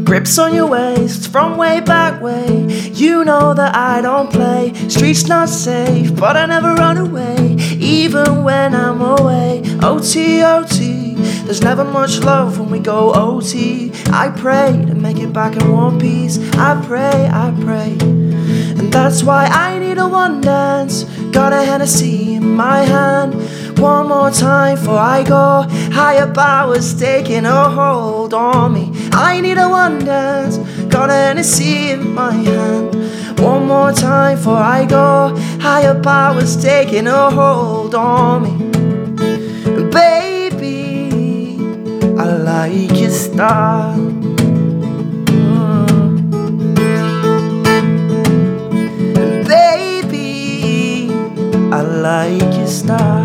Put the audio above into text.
Grips on your waist from way back way. You know that I don't play. Streets not safe, but I never run away, even when I'm away. OT, OT, there's never much love when we go OT. I pray to make it back in one piece. I pray, I pray. And that's why I need a one dance. Got a Hennessy in my hand. One more time before I go. Higher powers taking a hold on me. I need a one dance. Got a Hennessy in my hand. One more time before I go. Higher powers taking a hold on me. Baby, I like your style. Baby, I like your style.